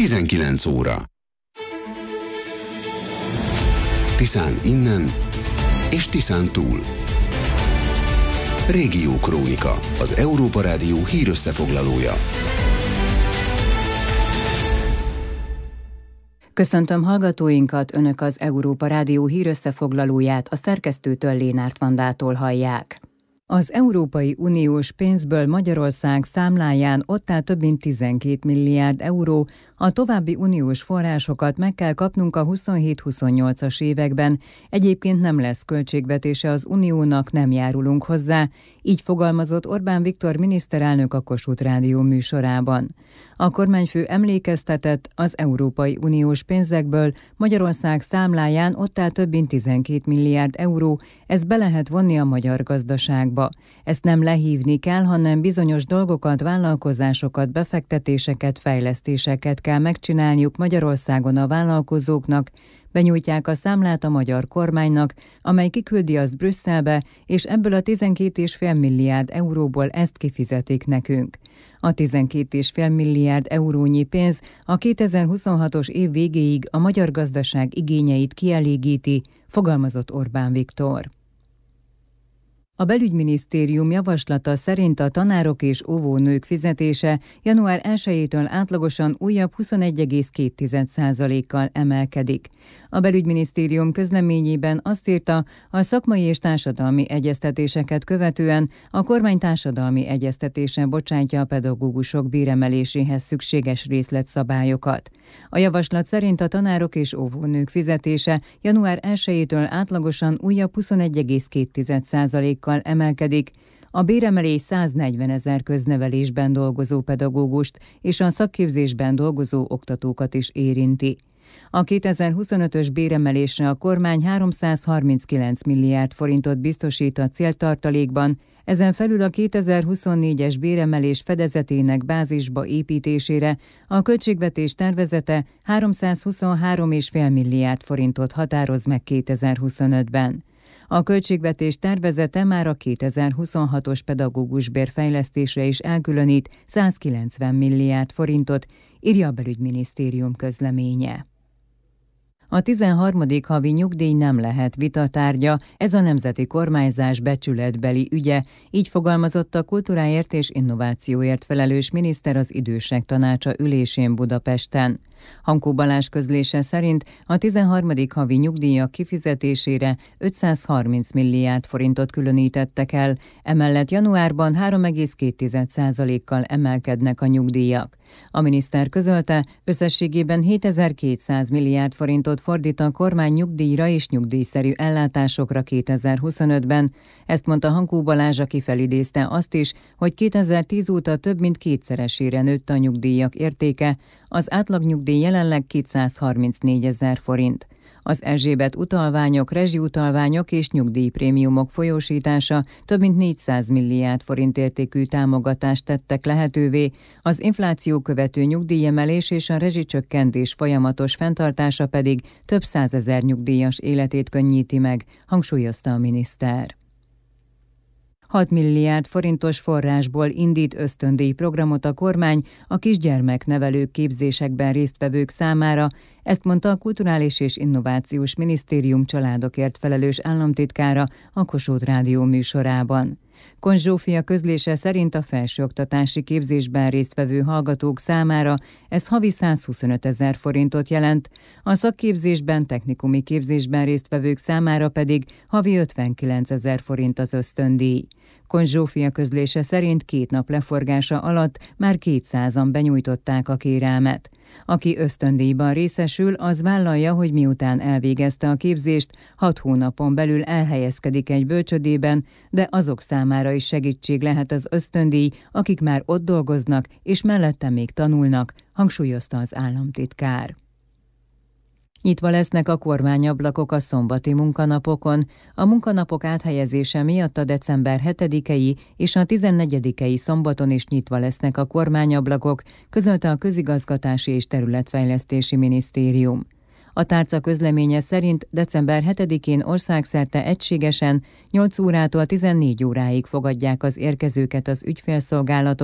19 óra. Tiszán innen és Tiszán túl. Régiókrónika, az Európa Rádió hírösszefoglalója. Köszöntöm hallgatóinkat, Önök az Európa Rádió hírösszefoglalóját a szerkesztőtől, Lénárt Vandától hallják. Az Európai Uniós pénzből Magyarország számláján ott áll több mint 12 milliárd euró, a további uniós forrásokat meg kell kapnunk a 27-28-as években, egyébként nem lesz költségvetése az uniónak, nem járulunk hozzá, így fogalmazott Orbán Viktor miniszterelnök a Kossuth Rádió műsorában. A kormányfő emlékeztetett, az Európai Uniós pénzekből Magyarország számláján ott áll több mint 12 milliárd euró, ezt be lehet vonni a magyar gazdaságba. Ezt nem lehívni kell, hanem bizonyos dolgokat, vállalkozásokat, befektetéseket, fejlesztéseket kell megcsinálniuk Magyarországon a vállalkozóknak, benyújtják a számlát a magyar kormánynak, amely kiküldi azt Brüsszelbe, és ebből a 12,5 milliárd euróból ezt kifizetik nekünk. A 12,5 milliárd eurónyi pénz a 2026-os év végéig a magyar gazdaság igényeit kielégíti, fogalmazott Orbán Viktor. A belügyminisztérium javaslata szerint a tanárok és óvónők fizetése január 1-től átlagosan újabb 21,2%-kal emelkedik. A belügyminisztérium közleményében azt írta, a szakmai és társadalmi egyeztetéseket követően a kormány társadalmi egyeztetése bocsátja a pedagógusok béremeléséhez szükséges részletszabályokat. A javaslat szerint a tanárok és óvónők fizetése január 1-től átlagosan újabb 21,2%-kal emelkedik, a béremelés 140 000 köznevelésben dolgozó pedagógust és a szakképzésben dolgozó oktatókat is érinti. A 2025-ös béremelésre a kormány 339 milliárd forintot biztosít a céltartalékban, ezen felül a 2024-es béremelés fedezetének bázisba építésére a költségvetés tervezete 323,5 milliárd forintot határoz meg 2025-ben. A költségvetés tervezete már a 2026-os pedagógusbér fejlesztésre is elkülönít 190 milliárd forintot, írja a belügyminisztérium közleménye. A 13. havi nyugdíj nem lehet vitatárgya, ez a nemzeti kormányzás becsületbeli ügye, így fogalmazott a kultúráért és innovációért felelős miniszter az Idősek Tanácsa ülésén Budapesten. Hankó Balázs közlése szerint a 13. havi nyugdíjak kifizetésére 530 milliárd forintot különítettek el, emellett januárban 3,2%-kal emelkednek a nyugdíjak. A miniszter közölte, összességében 7200 milliárd forintot fordít a kormány nyugdíjra és nyugdíjszerű ellátásokra 2025-ben. Ezt mondta Hankó Balázs, aki felidézte azt is, hogy 2010 óta több mint kétszeresére nőtt a nyugdíjak értéke, az átlagnyugdíj jelenleg 234 000 forint. Az Erzsébet utalványok, rezsiutalványok és nyugdíjprémiumok folyósítása több mint 400 milliárd forint értékű támogatást tettek lehetővé, az infláció követő nyugdíjemelés és a rezsicsökkentés folyamatos fenntartása pedig több 100 000 nyugdíjas életét könnyíti meg, hangsúlyozta a miniszter. 6 milliárd forintos forrásból indít ösztöndíj programot a kormány a kisgyermeknevelők képzésekben résztvevők számára, ezt mondta a Kulturális és Innovációs Minisztérium családokért felelős államtitkára a Kossuth Rádió műsorában. Konz Zsófia közlése szerint a felsőoktatási képzésben résztvevő hallgatók számára ez havi 125 000 forintot jelent, a szakképzésben, technikumi képzésben résztvevők számára pedig havi 59 000 forint az ösztöndíj. Konz Zsófia közlése szerint 2 nap leforgása alatt már 200-an benyújtották a kérelmet. Aki ösztöndíjban részesül, az vállalja, hogy miután elvégezte a képzést, 6 hónapon belül elhelyezkedik egy bölcsödében, de azok számára is segítség lehet az ösztöndíj, akik már ott dolgoznak, és mellette még tanulnak, hangsúlyozta az államtitkár. Nyitva lesznek a kormányablakok a szombati munkanapokon. A munkanapok áthelyezése miatt a december 7-i és a 14-i szombaton is nyitva lesznek a kormányablakok, közölte a Közigazgatási és Területfejlesztési Minisztérium. A tárca közleménye szerint december 7-én országszerte egységesen 8 órától 14 óráig fogadják az érkezőket az ügyfélszolgálatok,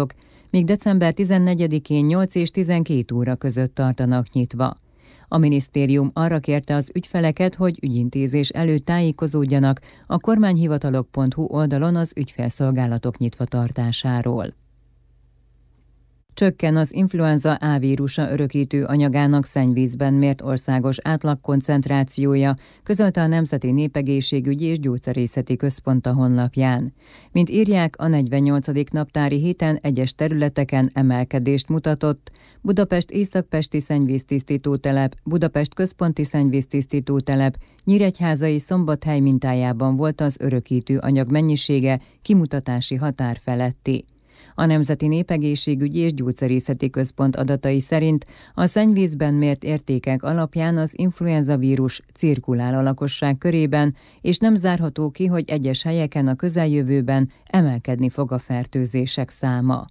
míg december 14-én 8 és 12 óra között tartanak nyitva. A minisztérium arra kérte az ügyfeleket, hogy ügyintézés előtt tájékozódjanak a kormányhivatalok.hu oldalon az ügyfélszolgálatok nyitva tartásáról. Csökken az influenza A vírusa örökítő anyagának szennyvízben mért országos átlagkoncentrációja, közölte a Nemzeti Népegészségügyi és Gyógyszerészeti Központ a honlapján. Mint írják, a 48. naptári héten egyes területeken emelkedést mutatott. Budapest északpesti szennyvíztisztítótelep, Budapest központi szennyvíztisztítótelep, Nyíregyházai Szombathely mintájában volt az örökítő anyag mennyisége kimutatási határ feletti. A Nemzeti Népegészségügyi és Gyógyszerészeti Központ adatai szerint a szennyvízben mért értékek alapján az influenza vírus cirkulál a lakosság körében, és nem zárható ki, hogy egyes helyeken a közeljövőben emelkedni fog a fertőzések száma.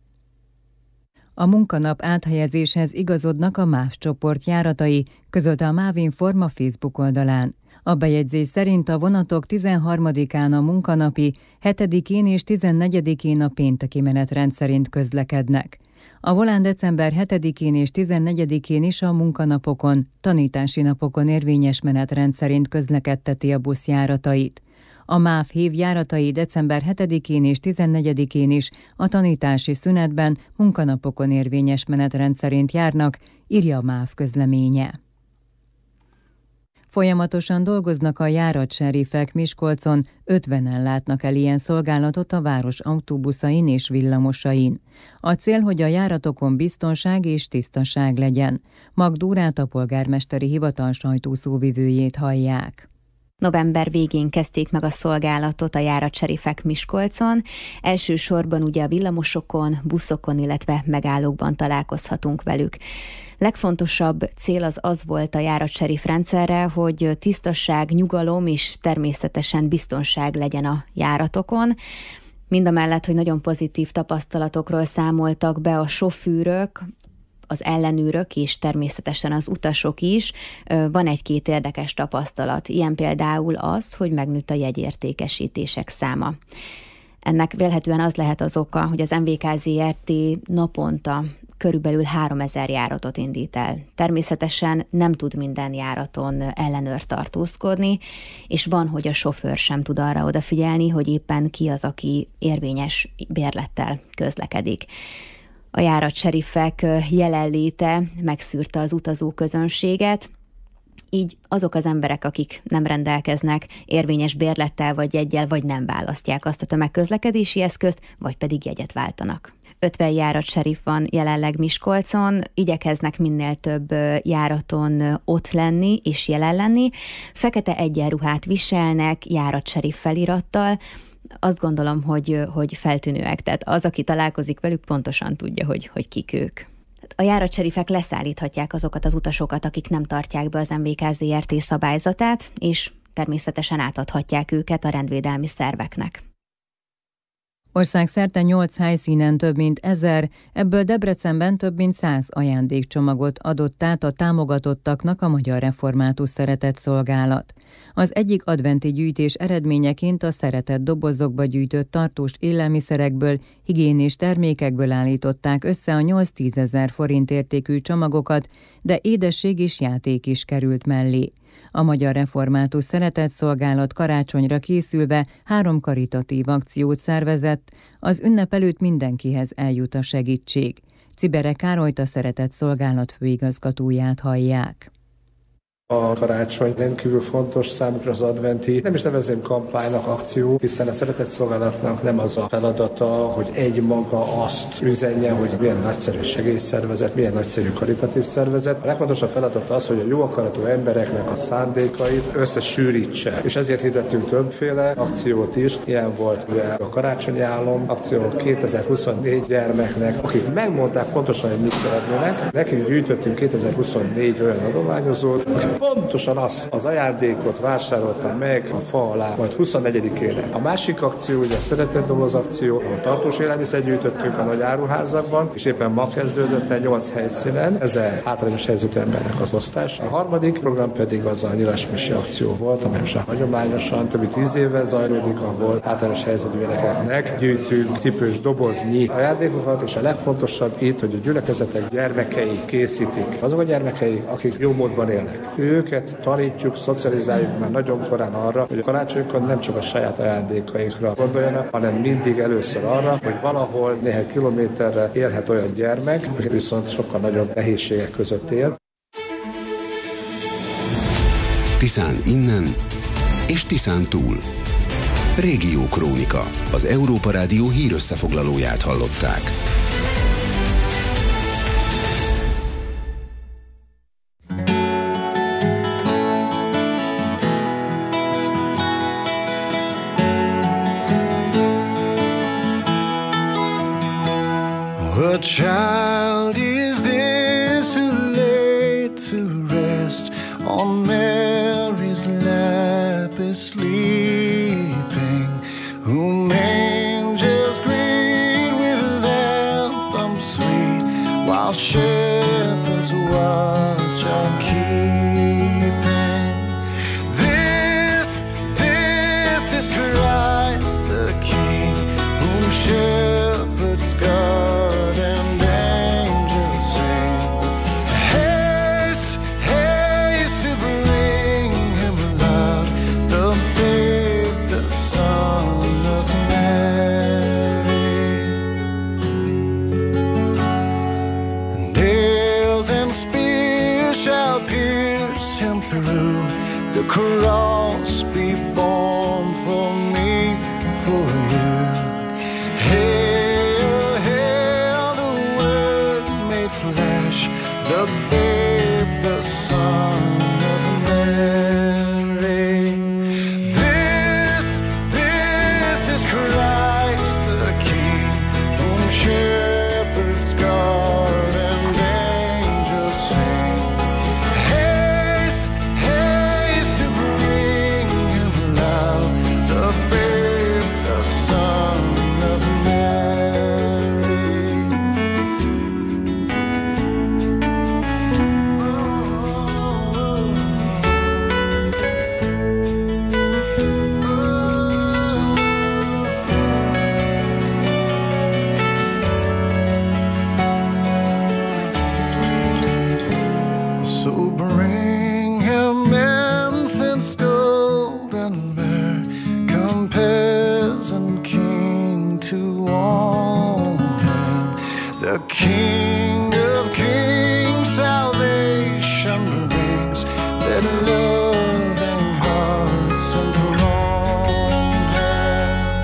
A munkanap áthelyezéshez igazodnak a MÁV csoport járatai, közölte a MÁV Inform a Facebook oldalán. A bejegyzés szerint a vonatok 13-án a munkanapi, 7-én és 14-én a pénteki menetrend szerint közlekednek. A volán december 7-én és 14-én is a munkanapokon, tanítási napokon érvényes menetrend szerint közlekedteti a buszjáratait. A MÁV hív járatai december 7-én és 14-én is a tanítási szünetben munkanapokon érvényes menetrend szerint járnak, írja a MÁV közleménye. Folyamatosan dolgoznak a járatserifek Miskolcon, 50-en látnak el ilyen szolgálatot a város autóbuszain és villamosain. A cél, hogy a járatokon biztonság és tisztaság legyen. Magdúrát, a polgármesteri hivatal sajtószóvivőjét hallják. November végén kezdték meg a szolgálatot a járatserifek Miskolcon. Elsősorban ugye a villamosokon, buszokon, illetve megállókban találkozhatunk velük. Legfontosabb cél az volt a járatserif rendszerre, hogy tisztaság, nyugalom és természetesen biztonság legyen a járatokon. Mindamellett, hogy nagyon pozitív tapasztalatokról számoltak be a sofőrök, az ellenőrök és természetesen az utasok is, van egy-két érdekes tapasztalat. Ilyen például az, hogy megnőtt a jegyértékesítések száma. Ennek vélhetően az lehet az oka, hogy az MVK Zrt. Naponta körülbelül 3000 járatot indít el. Természetesen nem tud minden járaton ellenőr tartózkodni, és van, hogy a sofőr sem tud arra odafigyelni, hogy éppen ki az, aki érvényes bérlettel közlekedik. A járatserifek jelenléte megszűrte az utazóközönséget, így azok az emberek, akik nem rendelkeznek érvényes bérlettel vagy jeggyel, vagy nem választják azt a tömegközlekedési eszközt, vagy pedig jegyet váltanak. 50 járatserif van jelenleg Miskolcon, igyekeznek minél több járaton ott lenni és jelen lenni. Fekete egyenruhát viselnek, járatserif felirattal. Azt gondolom, hogy feltűnőek, tehát az, aki találkozik velük, pontosan tudja, hogy kik ők. A járatserifek leszállíthatják azokat az utasokat, akik nem tartják be az MVK Zrt. Szabályzatát, és természetesen átadhatják őket a rendvédelmi szerveknek. Országszerte 8 helyszínen több mint 1000, ebből Debrecenben több mint 100 ajándékcsomagot adott át a támogatottaknak a Magyar Református Szeretetszolgálat. Az egyik adventi gyűjtés eredményeként a szeretett dobozokba gyűjtött tartós élelmiszerekből, higiénés termékekből állították össze a 8-10 ezer forint értékű csomagokat, de édesség és játék is került mellé. A Magyar Református Szeretetszolgálat karácsonyra készülve 3 karitatív akciót szervezett, az ünnep előtt mindenkihez eljut a segítség. Czibere Károlyt, a Szeretetszolgálat főigazgatóját hallják. A karácsony rendkívül fontos számukra, az adventi, nem is nevezném kampánynak, akció, hiszen a szeretetszolgálatnak nem az a feladata, hogy egymaga azt üzenje, hogy milyen nagyszerű segélyszervezet, milyen nagyszerű karitatív szervezet. A legfontosabb feladat az, hogy a jó akaratú embereknek a szándékait összesűrítse. És ezért hirdettünk többféle akciót is. Ilyen volt ugye a karácsonyi álom akció 2024 gyermeknek, akik megmondták pontosan, hogy mit szeretnének. Nekünk gyűjtöttünk 2024 olyan adományozót, akik pontosan azt az ajándékot vásároltam meg a fa alá, majd 24-ére. A másik akció, ugye a szeretetdoboz akció, ahol tartós élelmiszer gyűjtöttünk a nagy áruházakban, és éppen ma kezdődött el 8 helyszínen, 1000 hátrányos helyzetű embernek az osztás. A harmadik program pedig az a nyilasmisi akció volt, amely most hagyományosan többi 10 éve zajlódik, ahol hátrányos helyzetű gyerekeknek gyűjtünk cipős doboznyi ajándékokat, és a legfontosabb itt, hogy a gyülekezetek gyermekei készítik. Azok a gyermekei, akik jó módban élnek. Őket tanítjuk, szocializáljuk már nagyon korán arra, hogy a karácsonykor nem csak a saját ajándékaikra gondoljanak, hanem mindig először arra, hogy valahol néhány kilométerre élhet olyan gyermek, aki viszont sokkal nagyobb nehézségek között él. Tiszán innen és Tiszán túl. Régiókrónika, az Európa Rádió hírösszefoglalóját hallották. What child is this who laid to rest on Mary's lap is sleeping, whom angels greet with anthems sweet, while shepherds watch are keeping. This is Christ the King, whom shepherds guard and angels sing. Haste, haste to bring him loud, the babe, the Son of Mary. Nails and spears shall pierce him through, the cross be born for me, for you. Hail, hail, the Word made flesh, the babe, the Son of Mary. This is Christ the King, whom shepherds guard and angels sing. Haste, haste to bring him loud, the babe, the Son of Mary. So bring him incense, gold and myrrh, come peasant king to honor the King of Kings. Salvation brings, let loving hearts enthrone him.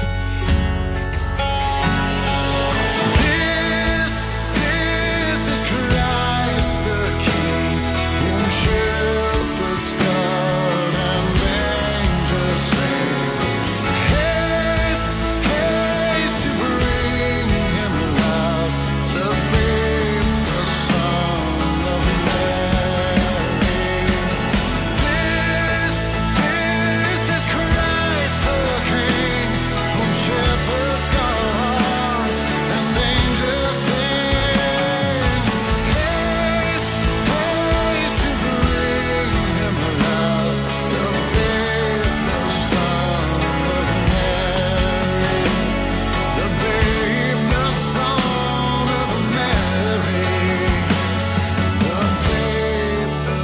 This is Christ the King, whom shepherds guard and angels sing. Haste, haste to bring him loud, the babe, the Son of Mary. This is Christ the King, whom shepherds guard and angels sing. Haste, haste to bring him loud, the babe, the Son of Mary. The babe, the Son of Mary. The babe, the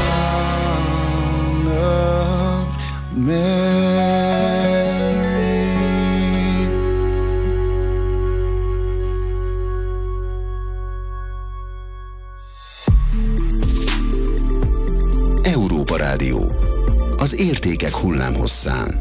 Son of Mary. Európa Rádió, az értékek hullámhosszán.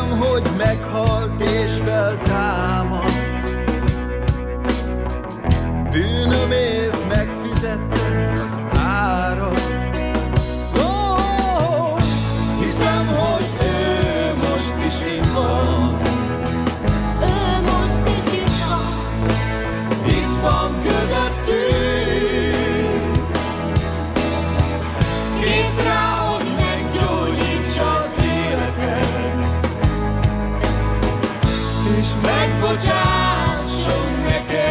Hiszem, hogy meghalt és feltámadt, bűnömért megfizette az árat. Hiszem, hogy ő most is itt van. Ő most is itt van. Itt van közöttünk. Kész rá, hogy meggyógyítsa az életed, és megbocsásson neked.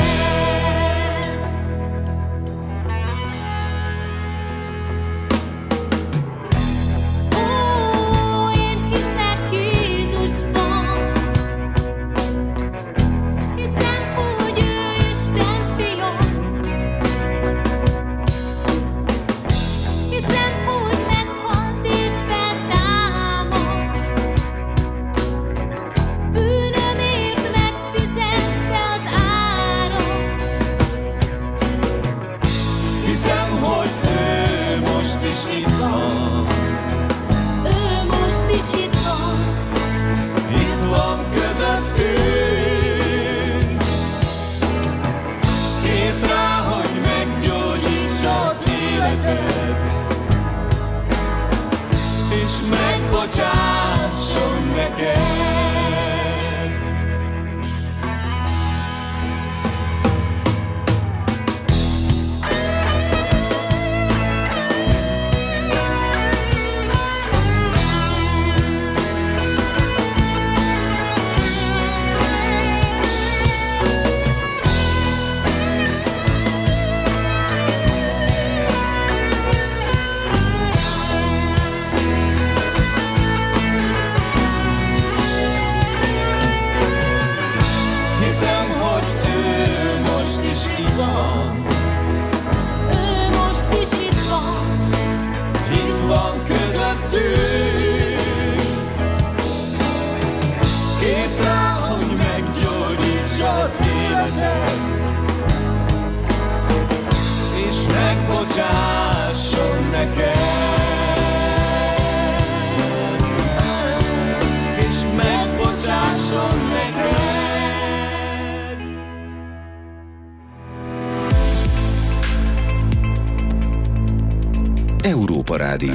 Európa Rádió.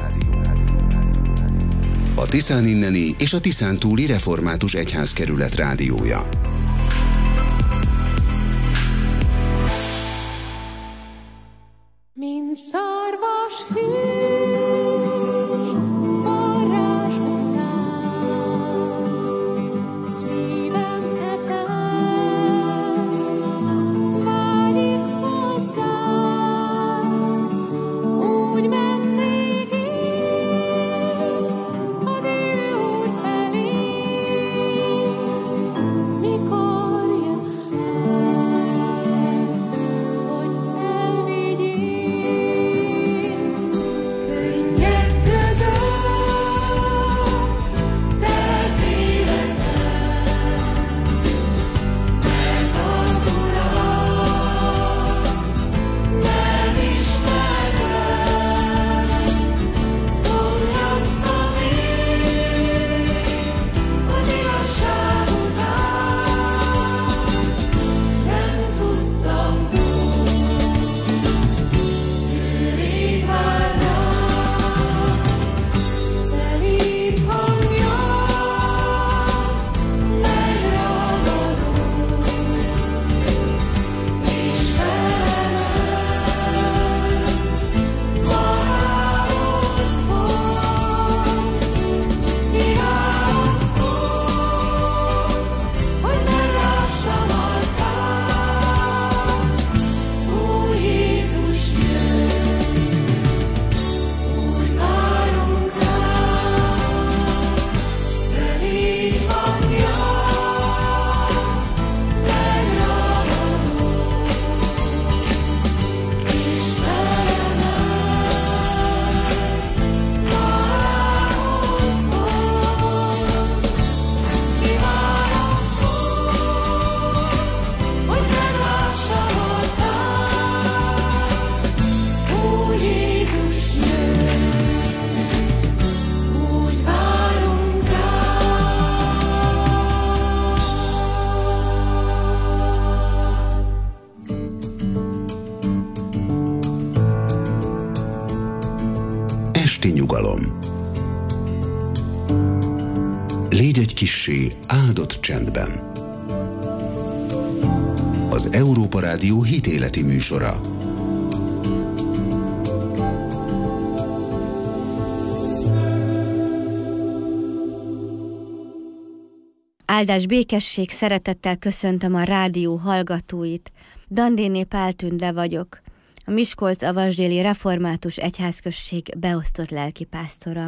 A Tiszán inneni és a Tiszán túli református egyházkerület rádiója. Mint szarvas hűs forrás után, szívem ebben vágyik hozzám, úgy mennék én az élő Úr felé, mikor esti nyugalom. Légy egy kissé áldott csendben. Az Európa Rádió hitéleti műsora. Áldás, békesség, szeretettel köszöntöm a rádió hallgatóit. Dandéné Pál Tünde vagyok, a Miskolc-Avasdéli Református Egyházközség beosztott lelkipásztora.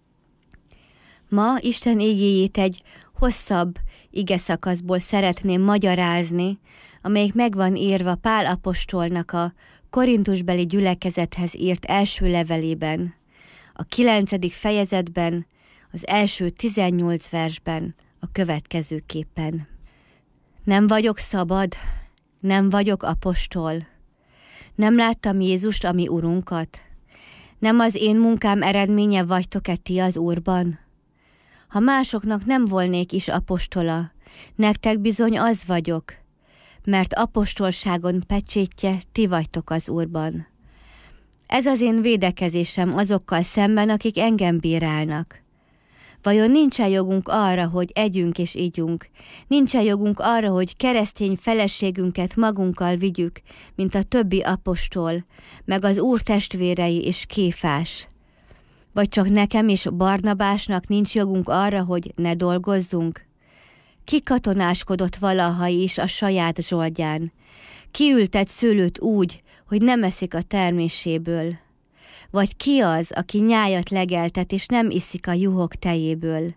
Ma Isten igéjét egy hosszabb igeszakaszból szeretném magyarázni, amelyik meg van írva Pál apostolnak a korintusbeli gyülekezethez írt első levelében, a 9. fejezetben, az első 18 versben, a következőképpen. Nem vagyok szabad, nem vagyok apostol. Nem láttam Jézust, ami Urunkat. Nem az én munkám eredménye vagytok-e ti az Úrban? Ha másoknak nem volnék is apostola, nektek bizony az vagyok, mert apostolságon pecsétje ti vagytok az Úrban. Ez az én védekezésem azokkal szemben, akik engem bírálnak. Vajon nincsen jogunk arra, hogy együnk és igyunk? Nincsen jogunk arra, hogy keresztény feleségünket magunkkal vigyük, mint a többi apostol, meg az Úr testvérei és Kéfás? Vagy csak nekem és Barnabásnak nincs jogunk arra, hogy ne dolgozzunk? Ki katonáskodott valaha is a saját zsoldján? Ki ültet szőlőt úgy, hogy nem eszik a terméséből? Vagy ki az, aki nyájat legeltet, és nem iszik a juhok tejéből?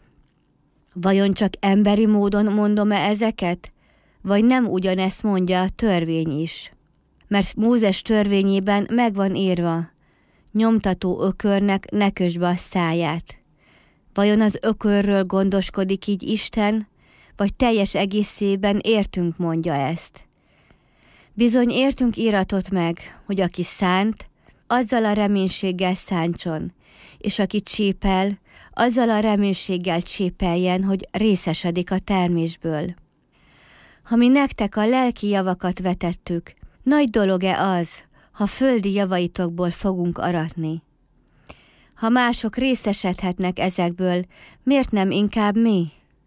Vajon csak emberi módon mondom-e ezeket? Vagy nem ugyanezt mondja a törvény is? Mert Mózes törvényében meg van írva, nyomtató ökörnek ne kösd be a száját. Vajon az ökörről gondoskodik így Isten, vagy teljes egészében értünk mondja ezt? Bizony értünk íratot meg, hogy aki szánt, azzal a reménységgel szántson, és aki csépel, azzal a reménységgel csépeljen, hogy részesedik a termésből. Ha mi nektek a lelki javakat vetettük, nagy dolog-e az, ha földi javaitokból fogunk aratni? Ha mások részesedhetnek ezekből, miért nem inkább mi?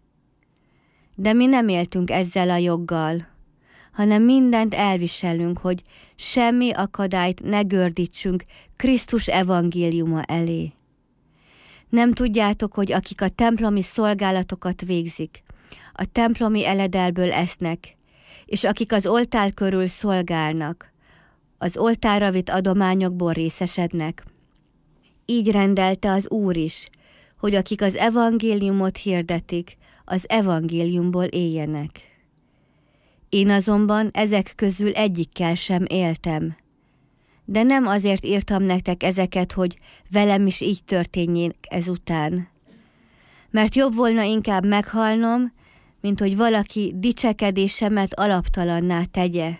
De mi nem éltünk ezzel a joggal, hanem mindent elviselünk, hogy semmi akadályt ne gördítsünk Krisztus evangéliuma elé. Nem tudjátok, hogy akik a templomi szolgálatokat végzik, a templomi eledelből esznek, és akik az oltár körül szolgálnak, az oltárra vitt adományokból részesednek? Így rendelte az Úr is, hogy akik az evangéliumot hirdetik, az evangéliumból éljenek. Én azonban ezek közül egyikkel sem éltem. De nem azért írtam nektek ezeket, hogy velem is így történjék ezután. Mert jobb volna inkább meghalnom, mint hogy valaki dicsekedésemet alaptalanná tegye.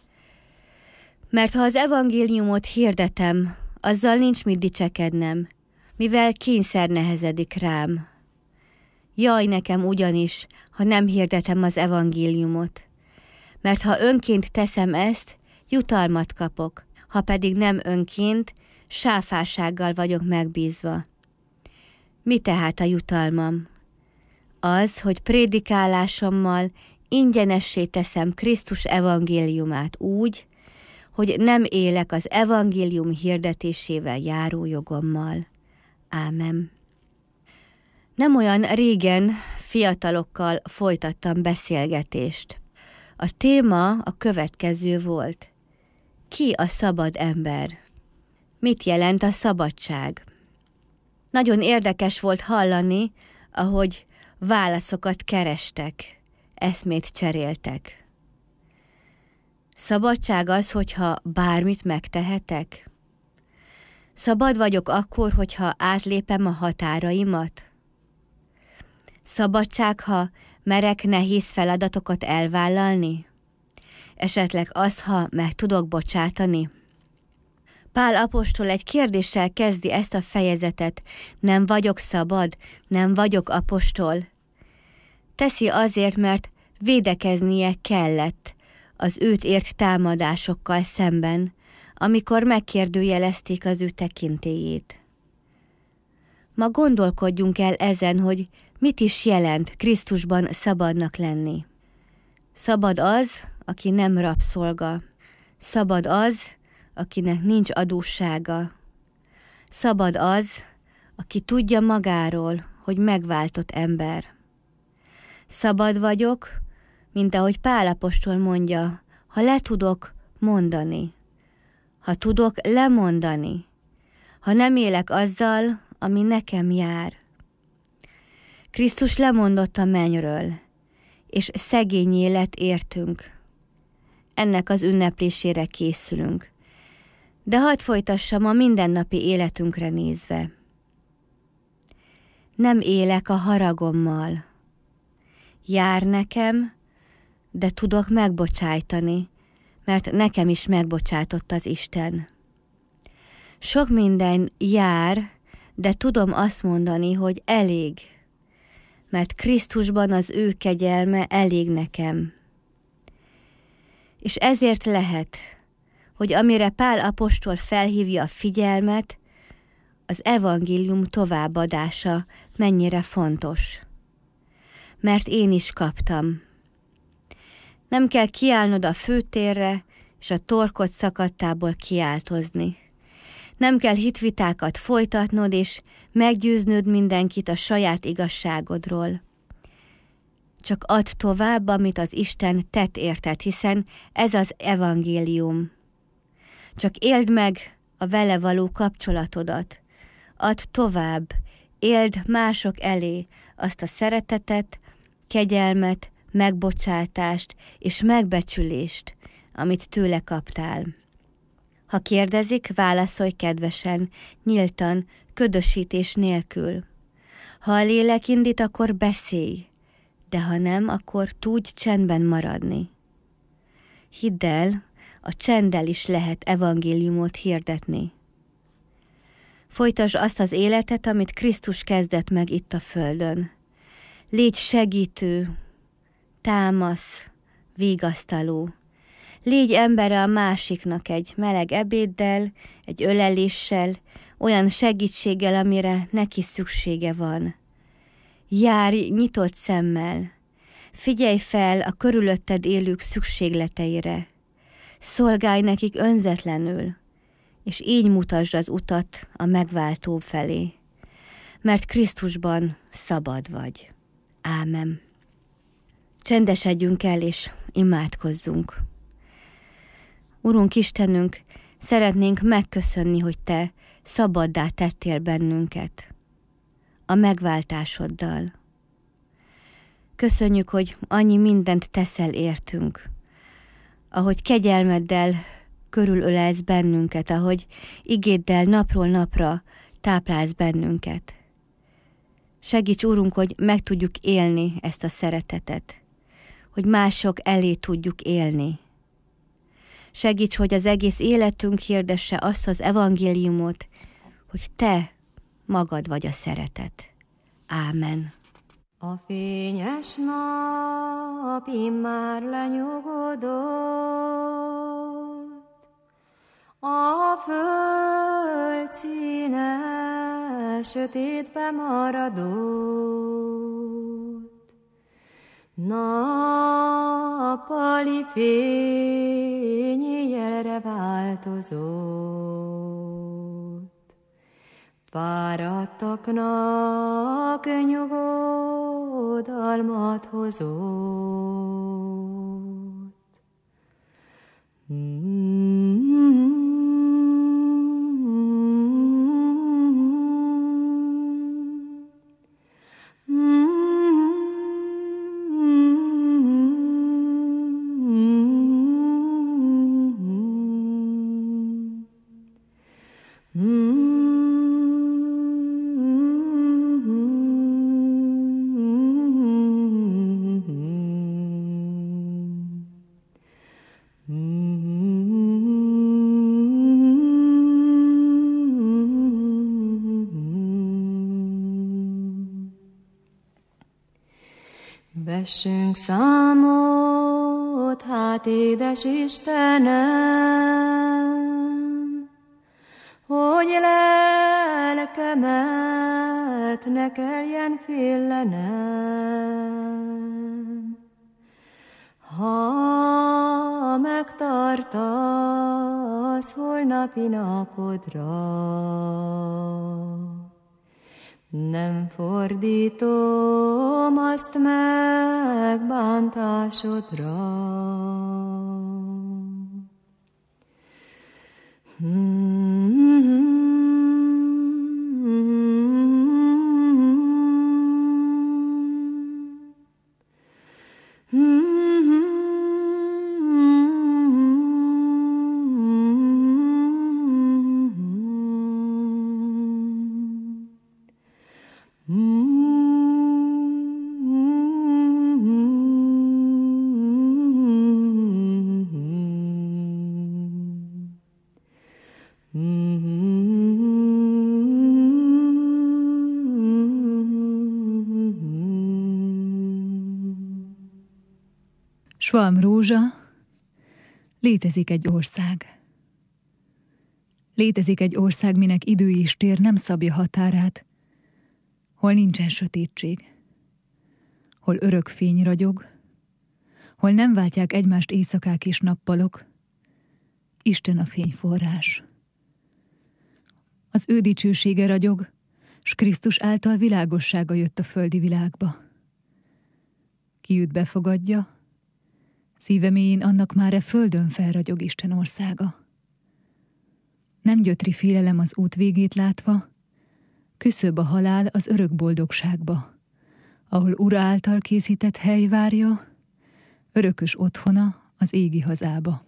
Mert ha az evangéliumot hirdetem, azzal nincs mit dicsekednem, mivel kényszer nehezedik rám. Jaj nekem ugyanis, ha nem hirdetem az evangéliumot. Mert ha önként teszem ezt, jutalmat kapok, ha pedig nem önként, sáfársággal vagyok megbízva. Mi tehát a jutalmam? Az, hogy prédikálásommal ingyenessé teszem Krisztus evangéliumát úgy, hogy nem élek az evangélium hirdetésével járó jogommal. Ámen. Nem olyan régen fiatalokkal folytattam beszélgetést. A téma a következő volt. Ki a szabad ember? Mit jelent a szabadság? Nagyon érdekes volt hallani, ahogy válaszokat kerestek, eszmét cseréltek. Szabadság az, hogyha bármit megtehetek? Szabad vagyok akkor, hogyha átlépem a határaimat? Szabadság, ha merek nehéz feladatokat elvállalni? Esetleg az, ha meg tudok bocsátani? Pál apostol egy kérdéssel kezdi ezt a fejezetet. Nem vagyok szabad, nem vagyok apostol. Teszi azért, mert védekeznie kellett az őt ért támadásokkal szemben, amikor megkérdőjelezték az ő tekintélyét. Ma gondolkodjunk el ezen, hogy mit is jelent Krisztusban szabadnak lenni. Szabad az, aki nem rabszolga. Szabad az, akinek nincs adóssága. Szabad az, aki tudja magáról, hogy megváltott ember. Szabad vagyok, mint ahogy Pál apostol mondja, ha le tudok mondani, ha tudok lemondani, ha nem élek azzal, ami nekem jár. Krisztus lemondott a mennyről, és szegény élet értünk. Ennek az ünneplésére készülünk. De hadd folytassam a mindennapi életünkre nézve. Nem élek a haragommal. Jár nekem, de tudok megbocsájtani, mert nekem is megbocsátott az Isten. Sok minden jár, de tudom azt mondani, hogy elég, mert Krisztusban az ő kegyelme elég nekem. És ezért lehet, hogy amire Pál apostol felhívja a figyelmet, az evangélium továbbadása mennyire fontos. Mert én is kaptam. Nem kell kiállnod a főtérre, és a torkod szakadtából kiáltozni. Nem kell hitvitákat folytatnod, és meggyőznöd mindenkit a saját igazságodról. Csak add tovább, amit az Isten tett érted, hiszen ez az evangélium. Csak éld meg a vele való kapcsolatodat. Add tovább, éld mások elé azt a szeretetet, kegyelmet, megbocsátást és megbecsülést, amit tőle kaptál. Ha kérdezik, válaszolj kedvesen, nyíltan, ködösítés nélkül. Ha a lélek indít, akkor beszélj, de ha nem, akkor tudj csendben maradni. Hidd el, a csenddel is lehet evangéliumot hirdetni. Folytasd azt az életet, amit Krisztus kezdett meg itt a földön. Légy segítő, támasz, vigasztaló. Légy embere a másiknak egy meleg ebéddel, egy öleléssel, olyan segítséggel, amire neki szüksége van. Járj nyitott szemmel. Figyelj fel a körülötted élők szükségleteire. Szolgálj nekik önzetlenül, és így mutasd az utat a megváltó felé. Mert Krisztusban szabad vagy. Ámen. Csendesedjünk el, és imádkozzunk. Urunk Istenünk, szeretnénk megköszönni, hogy Te szabaddá tettél bennünket a megváltásoddal. Köszönjük, hogy annyi mindent teszel értünk, ahogy kegyelmeddel körülölelsz bennünket, ahogy igéddel napról napra táplálsz bennünket. Segíts, Urunk, hogy meg tudjuk élni ezt a szeretetet, hogy mások elé tudjuk élni. Segíts, hogy az egész életünk hirdesse azt az evangéliumot, hogy Te magad vagy a szeretet. Ámen. A fényes nap immár lenyugodott, a föld színe sötétbe maradott. Nappali fény éjjelre változott. Fáradtaknak nyugodalmat hozott. Vessünk számot, hát édes Istenem, hogy lelkemet élet ne kelljen féllenem. Ha megtartasz holnapi napodra, nem fordítom azt megbántásodra. Schwalm Rózsa, létezik egy ország. Létezik egy ország, minek idő és tér nem szabja határát, hol nincsen sötétség, hol örök fény ragyog, hol nem váltják egymást éjszakák és nappalok, Isten a fényforrás. Az ő dicsősége ragyog, s Krisztus által világossága jött a földi világba. Ki őt befogadja, szíve mélyén annak már e földön felragyog Isten országa. Nem gyötri félelem az út végét látva, küszöb a halál az örök boldogságba, ahol Ura által készített hely várja, örökös otthona az égi hazába.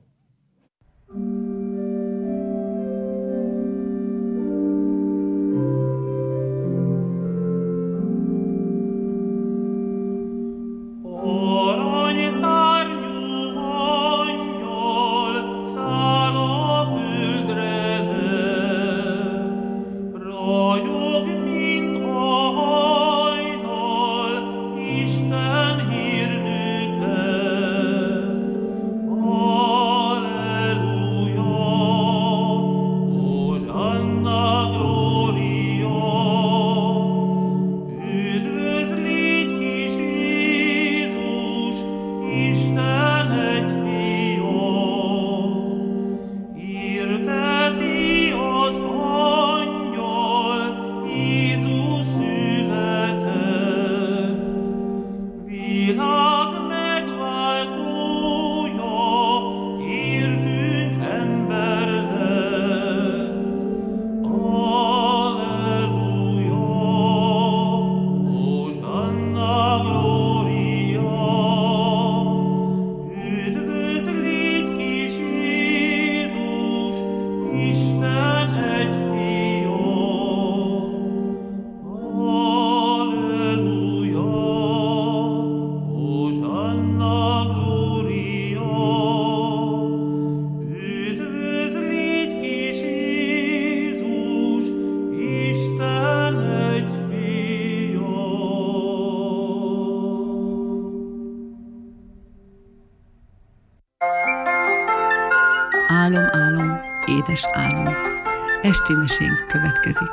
Álom, álom, édes álom. Esti mesénk következik.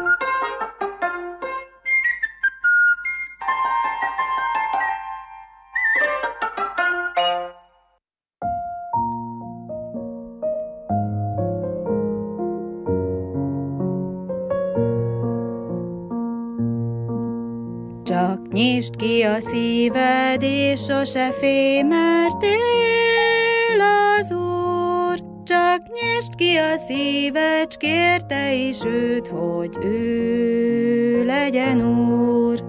Csak nyisd ki a szíved, és sose félj, mert él az Úr. Csak nyisd ki a szíved, s kérte is őt, hogy ő legyen Úr.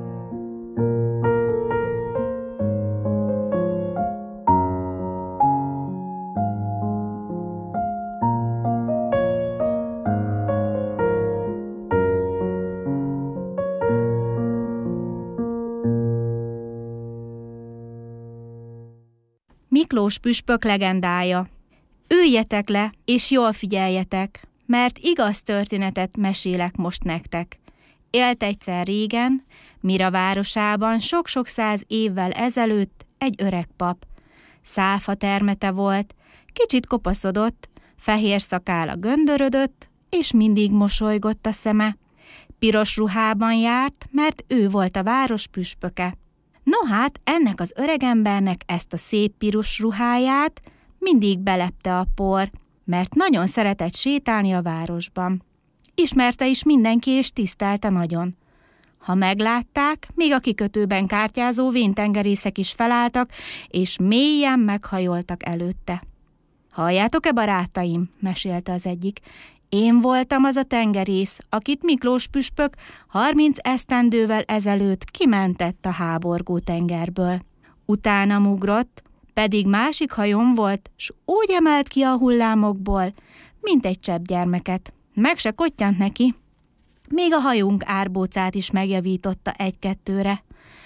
Miklós püspök legendája. Üljetek le, és jól figyeljetek, mert igaz történetet mesélek most nektek. Élt egyszer régen, Mira városában sok-sok 100 évvel ezelőtt egy öreg pap. Szálfa termete volt, kicsit kopaszodott, fehér szakálla göndörödött, és mindig mosolygott a szeme. piros ruhában járt, mert ő volt a város püspöke. No hát, ennek az öregembernek ezt a szép piros ruháját mindig belepte a por, mert nagyon szeretett sétálni a városban. Ismerte is mindenki, és tisztelte nagyon. Ha meglátták, még a kikötőben kártyázó véntengerészek is felálltak, és mélyen meghajoltak előtte. Halljátok-e, barátaim? Mesélte az egyik. Én voltam az a tengerész, akit Miklós püspök 30 esztendővel ezelőtt kimentett a háborgó tengerből. Utánam ugrott, pedig másik hajón volt, s úgy emelt ki a hullámokból, mint egy cseppgyermeket. Meg se kottyant neki. Még a hajónk árbócát is megjavította egy-kettőre.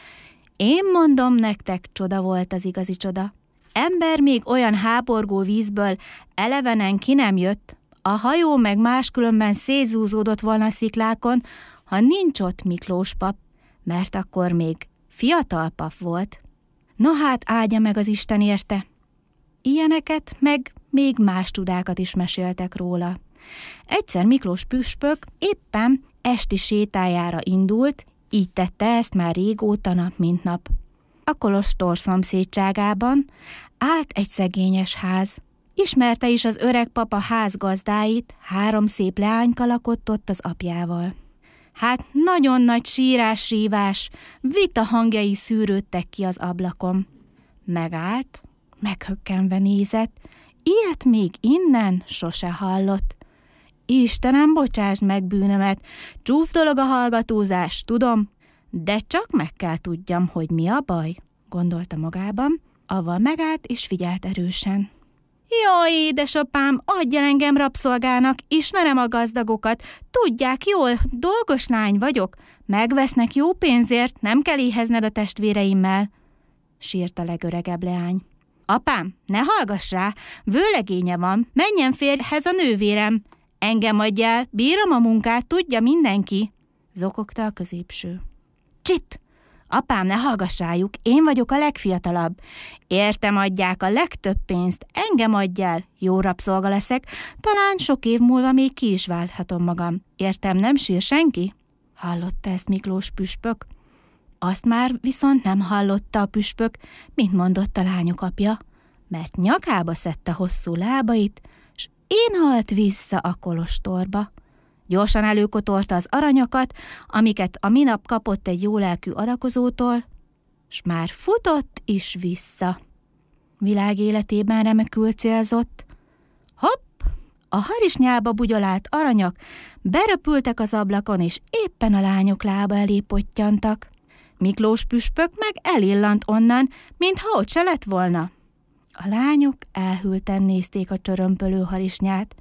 Én mondom nektek, csoda volt az igazi csoda. Ember még olyan háborgó vízből elevenen ki nem jött, a hajó meg máskülönben szétzúzódott volna a sziklákon, ha nincs ott Miklós pap, mert akkor még fiatal pap volt. No hát, áldja meg az Isten érte. Ilyeneket, meg még más csodákat is meséltek róla. Egyszer Miklós püspök éppen esti sétájára indult, így tette ezt már régóta nap mint nap. A kolostor szomszédságában állt egy szegényes ház. Ismerte is az öreg papa házgazdáit, 3 szép leányka lakott ott az apjával. Hát nagyon nagy sírás-rívás, vita hangjai szűrődtek ki az ablakon. Megállt, meghökkenve nézett, ilyet még innen sose hallott. Istenem, bocsásd meg bűnömet, csúf dolog a hallgatózás, tudom, de csak meg kell tudjam, hogy mi a baj, gondolta magában, avval megállt és figyelt erősen. Jaj, édesapám, adj el engem rabszolgának, ismerem a gazdagokat, tudják jól, dolgos lány vagyok, megvesznek jó pénzért, nem kell éhezned a testvéreimmel, sírt a legöregebb leány. Apám, ne hallgass rá, vőlegénye van, menjen férjhez a nővérem, engem adj el, bírom a munkát, tudja mindenki, zokogta a középső. Csitt! Apám, ne hallgass rájuk, én vagyok a legfiatalabb. Értem, adják a legtöbb pénzt, engem adj el, jó rabszolga leszek, talán sok év múlva még ki is válthatom magam. Értem, nem sír senki? Hallotta ezt Miklós püspök? Azt már viszont nem hallotta a püspök, mint mondott a lányok apja, mert nyakába szedte hosszú lábait, s én halt vissza a kolostorba. Gyorsan előkotorta az aranyakat, amiket a minap kapott egy jólelkű adakozótól, s már futott is vissza. Világ életében remekül célzott. Hopp! A harisnyába bugyolált aranyak beröpültek az ablakon, és éppen a lányok lába elé pottyantak. Miklós püspök meg elillant onnan, mintha ott se lett volna. A lányok elhűlten nézték a csörömpölő harisnyát.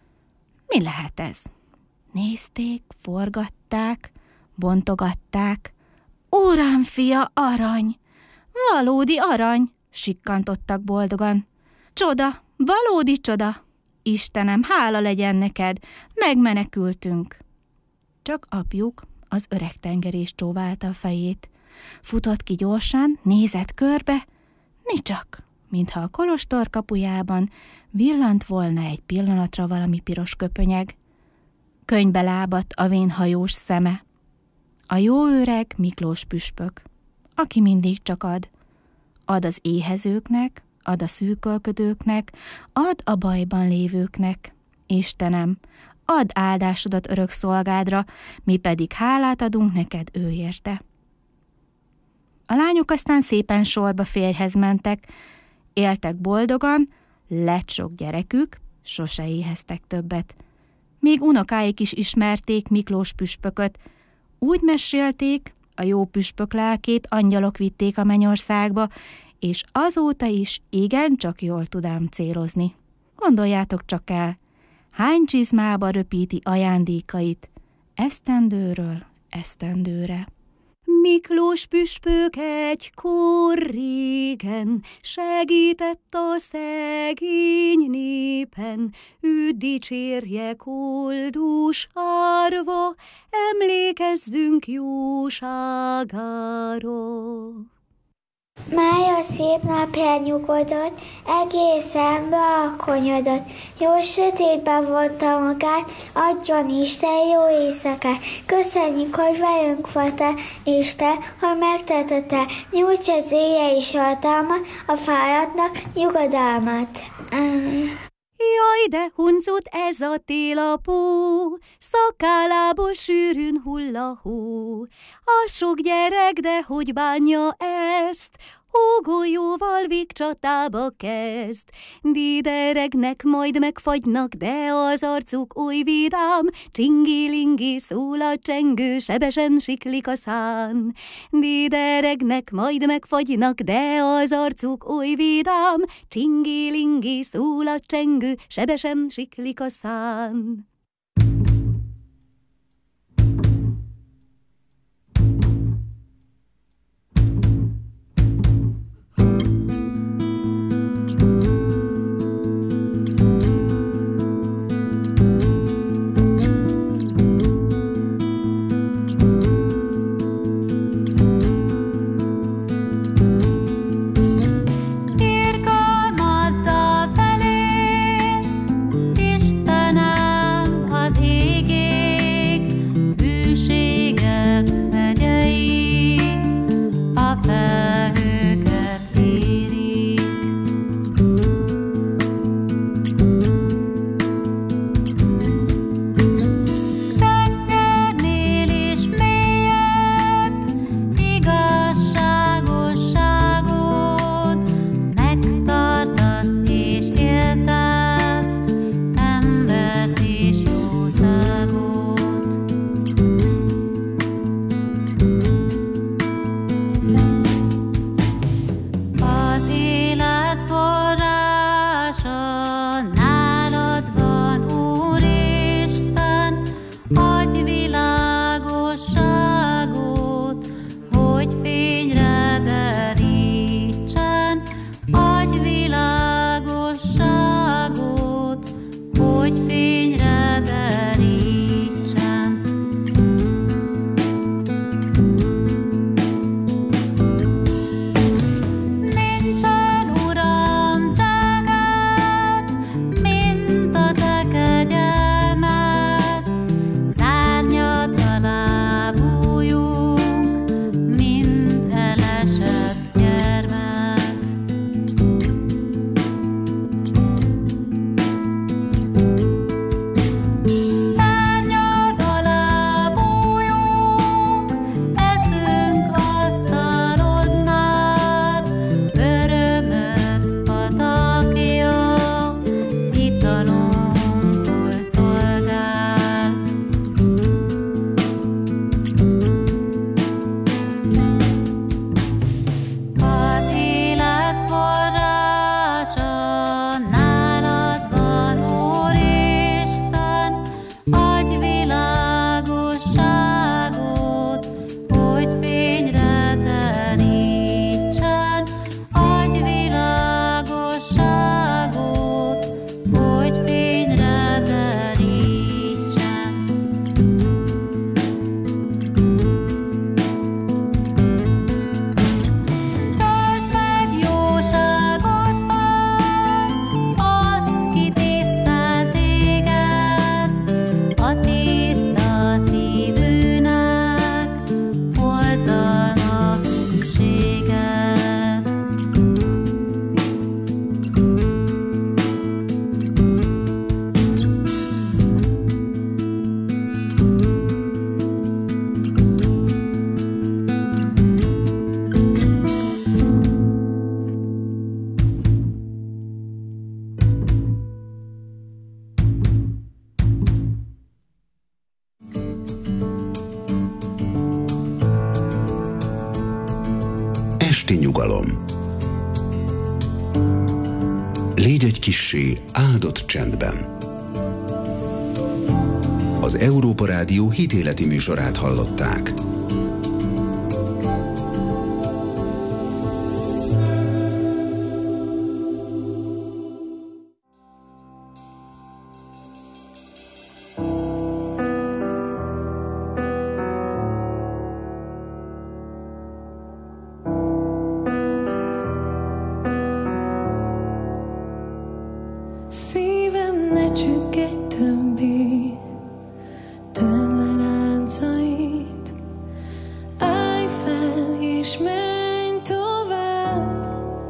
Mi lehet ez? Nézték, forgatták, bontogatták. Uram, fia, arany! Valódi arany! Sikkantottak boldogan. Csoda, valódi csoda! Istenem, hála legyen neked, megmenekültünk. Csak apjuk, az öreg tengerés csóválta a fejét. Futott ki gyorsan, nézett körbe, nicsak, mintha a kolostor kapujában villant volna egy pillanatra valami piros köpönyeg. Könnybe lábadt a vénhajós szeme. A jó öreg Miklós püspök, aki mindig csak ad. Ad az éhezőknek, ad a szűkölködőknek, ad a bajban lévőknek. Istenem, add áldásodat örök szolgádra, mi pedig hálát adunk neked ő érte. A lányok aztán szépen sorba férjhez mentek, éltek boldogan, lett sok gyerekük, sose éheztek többet. Még unokáik is ismerték Miklós püspököt. Úgy mesélték, a jó püspök lelkét angyalok vitték a mennyországba, és azóta is igencsak jól tud ám célozni. Gondoljátok csak el, hány csizmába röpíti ajándékait, esztendőről esztendőre. Miklós püspök egykor régen segített a szegény népen, őt dicsérje koldus árva, emlékezzünk jóságára. Mája a szép nap elnyugodott, egészen bealkonyodott. Jó sötétbe vonta magát, adjon Isten jó éjszakát. Köszönjük, hogy velünk voltál, Isten, hogy megtartottál. Nyújts az éjjel is hatalmat, a fáradtnak nyugodalmat. Jaj, de huncut ez a télapó, szakálából sűrűn hull a hó. A sok gyerek, de hogy bánja ezt, hógolyóval végcsatába kezd. Díderegnek, majd megfagynak, de az arcuk oly vidám, csingi-lingi szól a csengő, sebesen siklik a szán. Díderegnek, majd megfagynak, de az arcuk oly vidám, csingi-lingi szól a csengő, sebesen siklik a szán. Esti nyugalom. Légy egy kissé áldott csendben. Az Európa Rádió hitéleti műsorát hallották. Szívem ne csüggedj többé, tedd le láncait, állj fel és menj tovább.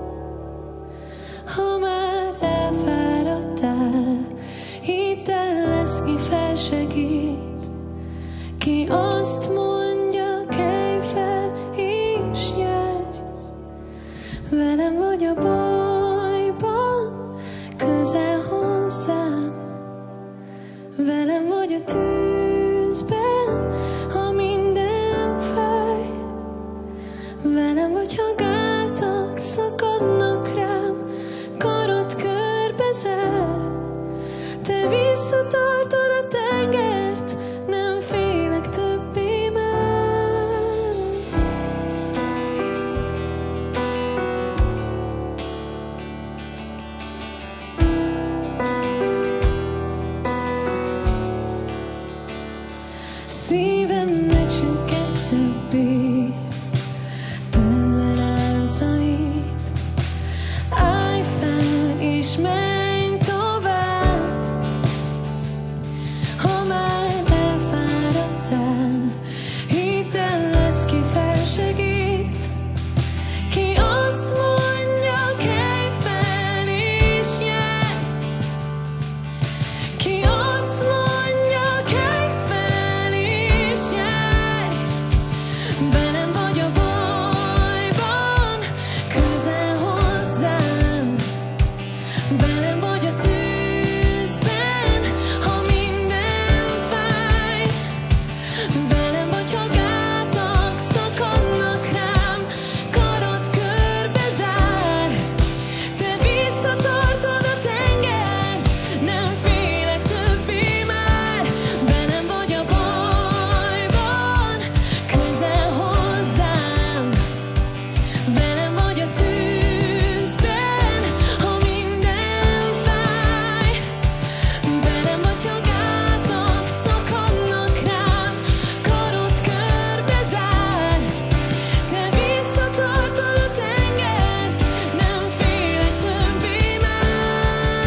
Ha már elfáradtál, hidd el, lesz ki felsegít, ki azt mondja, kelj fel és járj. Velem vagy a bajban, közel hozzám, velem vagy a tűzben, ha minden fáj, velem vagy, ha gátak szakadnak rám, karod körbe zár, te visszatartod a tengert, nem félek többé már. Szívem ne csüggedj többé, tedd le láncait, állj fel és menj tovább. Ha már elfáradtál, hidd el, lesz ki felsegít, ki azt mondja, kelj fel és járj, ki azt mondja, kelj fel és járj. Velem vagy a bajban, közel hozzám, velem vagy a tűzben, ha minden fáj, velem vagy, ha gátak szakadnak rám, karod körbe zár, te visszatartod a tengert, nem félek többé már. Velem vagy a bajban, közel hozzám, velem vagy a tűzben, ha minden fáj, velem vagy, ha gátak szakadnak rám, karod körbe zár, te visszatartod a tengert, nem félek többé már.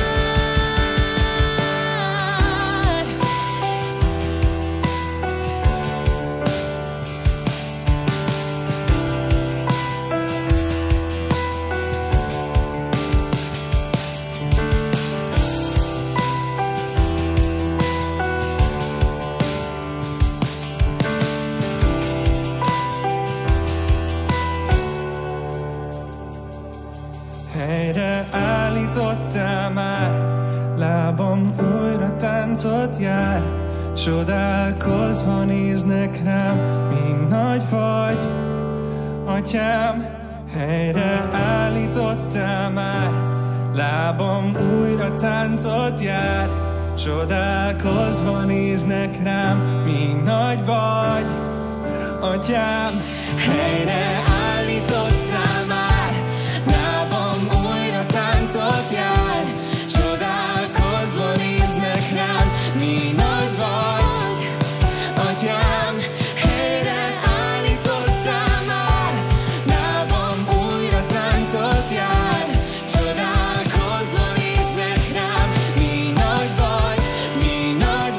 Helyre állítottál már, lábam újra táncot jár, csodálkozva néznek rám, mi nagy vagy, atyám. Helyre állítottál már, lábam újra táncot jár, csodálkozva néznek rám, mi nagy vagy, atyám. Helyre állítottál már, lábam újra táncot jár, csodálkozva néznek rám, mi nagy vagy, atyám. Helyre állítottál már, lábam újra táncot jár, csodálkozva néznek rám, mi nagy vagy, mi nagy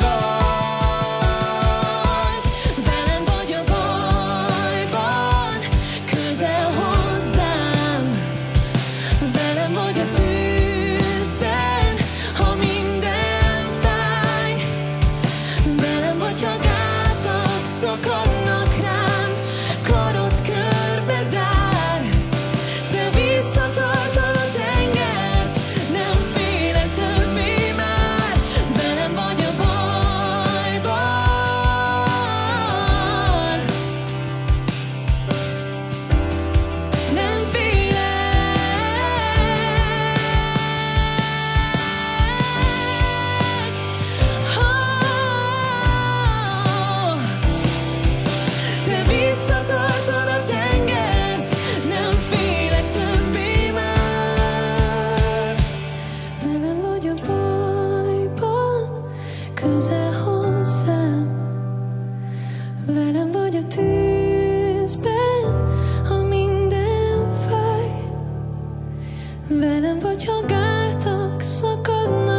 vagy. Velem vagy a bajban, közel hozzám, velem vagy a tűzben, ha minden fáj, velem vagy, ha gátak szakadnak rám, karod körbe zár, te visszatartod a tengert, nem félek többé már. Velem vagy a bajban, nem te visszatartod a tengert, nem félek többé már. Velem vagy a bajban, közel hozzám, velem vagy a tűzben, ha minden fáj, velem vagy, ha gátak szakadnak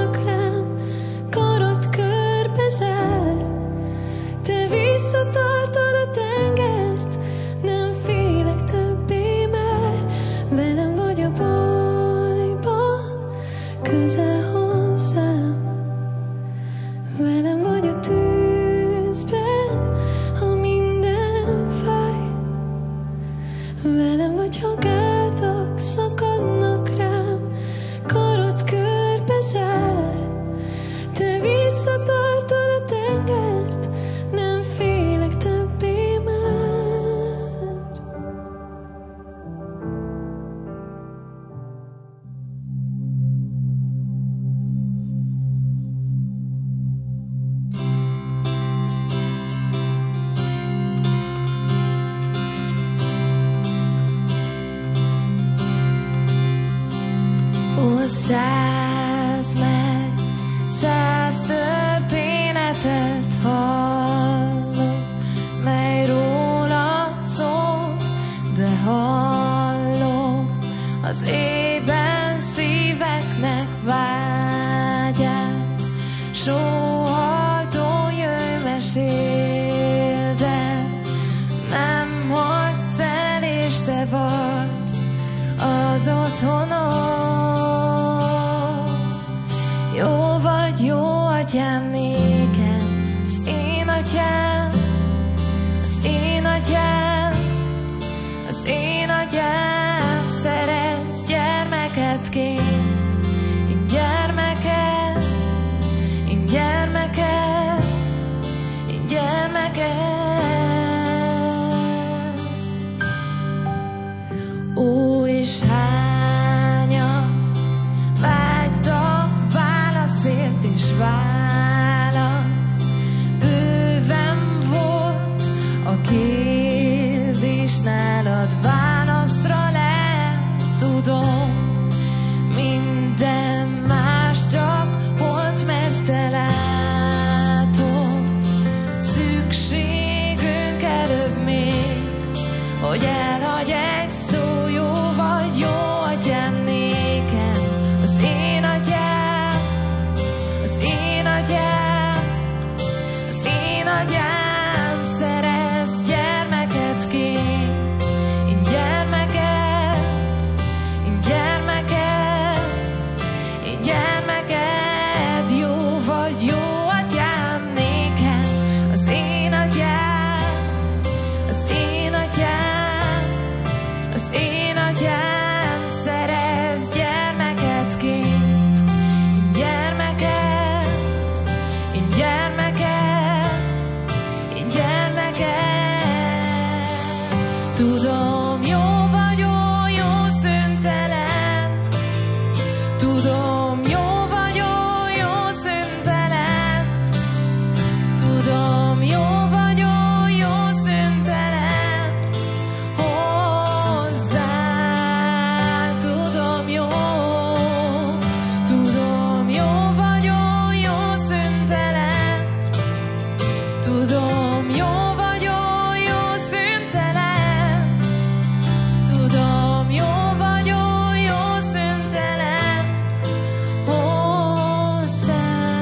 száz meg, 100 történetet hallok, mely rólad szól, de hallom az ében szíveknek vágyát. Sóhajtó jöjj, meséld el, nem hagysz el, és te vagy az otthonom. Jó vagy, jó atyám nékem, az én atyám, az én atyám, az én atyám. Szeretsz gyermeketként, én gyermeked, én gyermeked, én gyermeked. Ó, és hányan vágytak válaszért, és válasz bőven volt. A kérdés nálad válaszra lehet, tudom, minden más csak holt, mert te látod. Szükségünk előbb még, hogy elhagy egy szó. Jó vagy, jó atyám nékem, az én atyám, az én atyám, az én atyám. Szeretsz gyermeketként, én gyermeked, én gyermeked, én gyermeked. Jó vagy, jó atyám nékem, az én atyám, az én atyám, az én atyám. Szeretsz gyermeketként, én gyermeked, én gyermeked, én gyermeked. Tudom, jó vagyok, jó szüntelen, tudom, jó vagyok, jó szüntelen, tudom, jó vagyok, jó szüntelen. Hozzá, tudom, jó vagyok, jó szüntelen, tudom, jó vagyok, jó szüntelen, tudom, jó vagyok, jó szüntelen. Hozzá.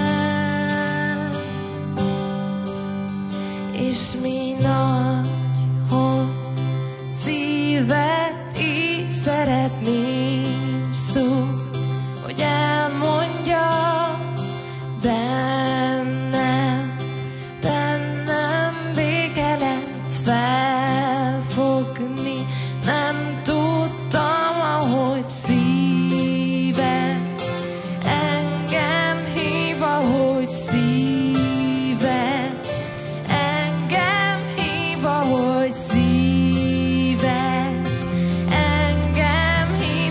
És mi nagy, hogy szíved így szeretnék szó, hogy elmondja bennem, bennem béke lett felfogni. Nem tudtam, ahogy szíved engem hív, ahogy szíved engem hív, ahogy szíved engem hív.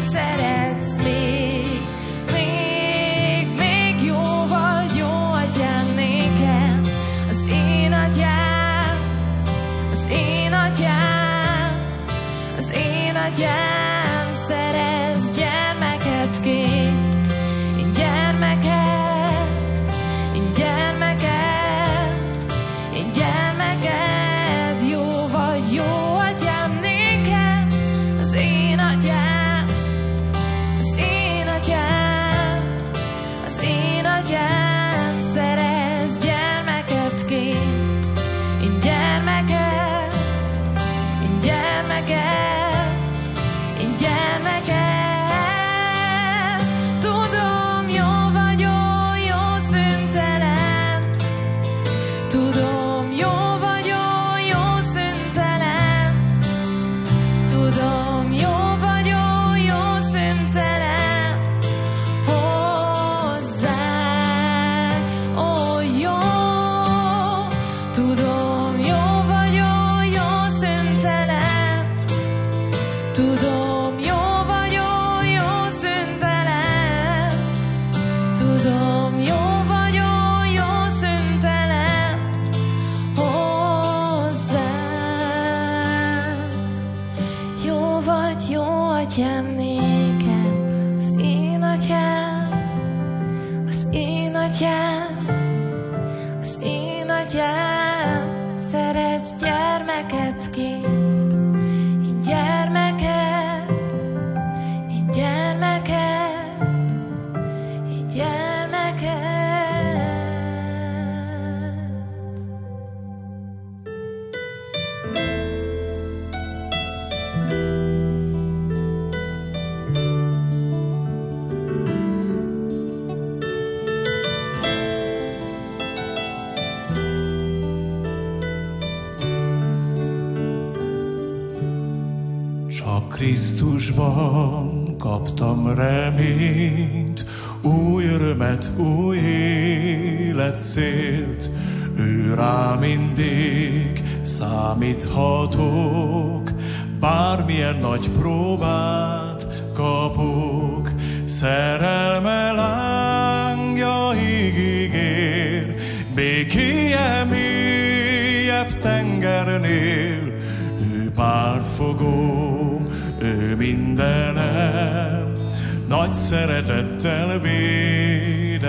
Krisztusban kaptam reményt, új örömet, új életcélt, ő rá mindig számíthatok, bármilyen nagy próbát kapok, szerelme lángjaig ígér, békéje mélyebb tengernél, ő pártfogó, ő mindenem, nagy szeretettel véd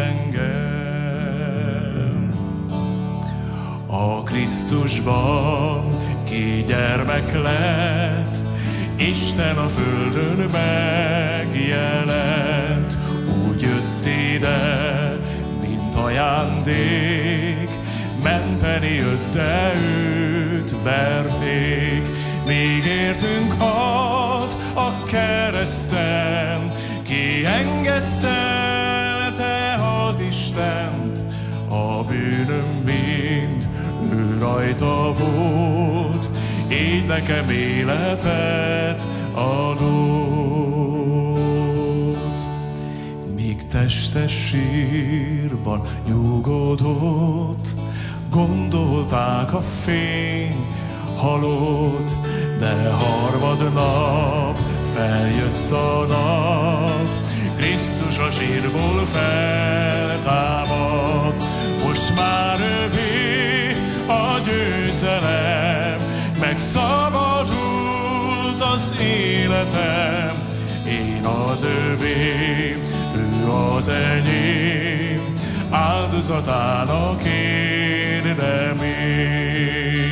engem. A Krisztusban ki gyermek lett, Isten a földön megjelent, úgy jött ide, mint ajándék, menteni jött, de őt verték. Míg értünk halt a kereszten, kiengesztelte az Istent, a bűnöm mind ő rajta volt, így nekem életet adott. Míg testes sírban nyugodott, gondolták a fény halott, de harmadnap feljött a nap, Krisztus a sírból feltámadt. Most már övé a győzelem, megszabadult az életem. Én az övé, ő az enyém, áldozatának érdemén.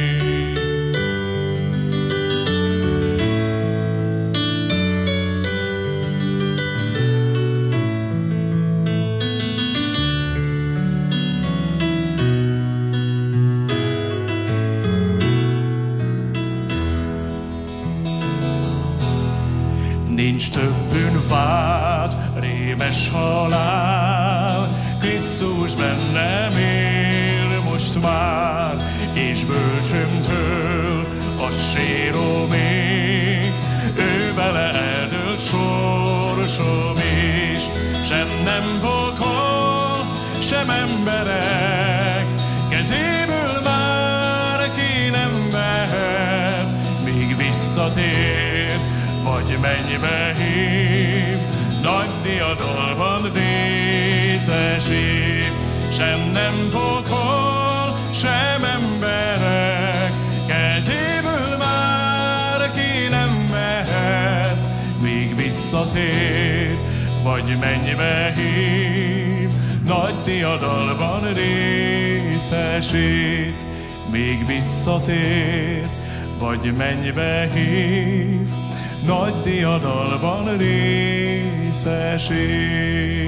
Nincs több vád, rémes halál, Krisztus bennem él most már, és bölcsömtől a síromig, ő vele eldőlt sorsom is. Sem nem pokol, sem emberek, kezéből már ki nem vehet, míg visszatér, vagy mennybe hív, nagy diadalban részesít. Sem nem pokol, sem emberek, kezéből már ki nem mehet, míg visszatér, vagy mennybe hív, nagy diadalban részesít. Míg visszatér, vagy mennybe hív, nagy diadalban részesít.